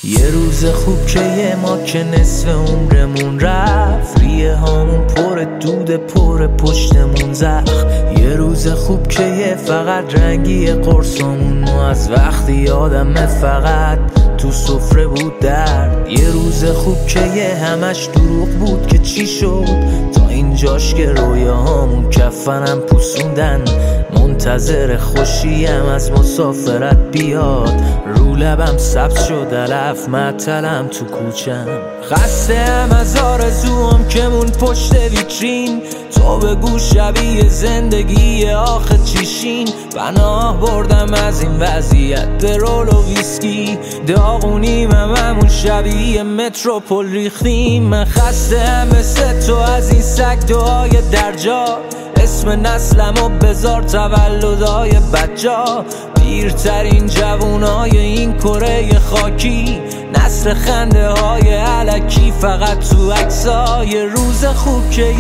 یه روز خوب که یه ما که نصف عمرمون رفت، ریه هامون پر دود پر پشتمون زخم. یه روز خوب که یه فقط رنگی قرصمون و از وقتی یادمه فقط تو سفره بود درد. یه روز خوب که یه همش دروغ بود که چی شد تا اینجاش که رویاهامون کفنم پوسوندن. منتظر خوشیم از مسافرت بیاد، رو لبم سبز شد علف معطلم تو کوچم. خسته‌ام از آرزوام که مون پشت ویترین، تو بگو شبیه زندگی آخه چیشین. پناه بردم از این وضعیت درول و ویسکی، داغونیم همون شبیه متروپول ریختیم. من خسته‌ام مثل تو از این سگ دعای درجا، اسم نسلمو بذار تولدای بجا. پیرترین جوونای این کره خاکی، نسل خنده های علکی فقط تو عکس‌ها. یه روز خوب که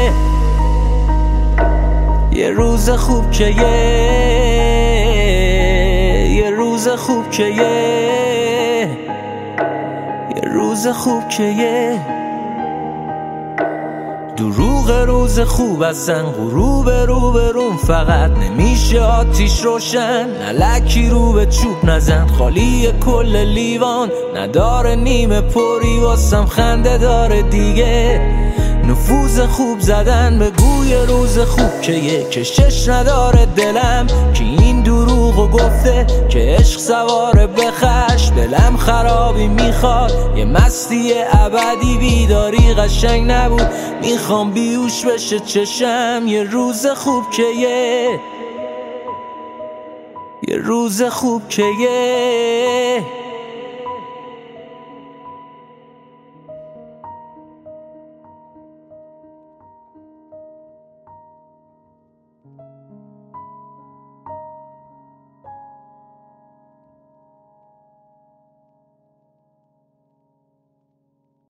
یه روز خوب که یه روز خوب که یه روز خوب که دروغ روز خوب هستن غروب رو به روم، فقط نمیشه آتیش روشن الکی رو به چوب نزن. خالی کل لیوان نداره نیمه پری، واسم خنده داره دیگه نفوذ خوب زدن به گوی روز خوب که یه کشش نداره دلم که این دروغو گفته که عشق سواره به خشم. دلم خرابی میخواد یه مستی ابدی، بیداری قشنگ نبود میخوام بیوش بشه چشم. یه روز خوب که یه روز خوب که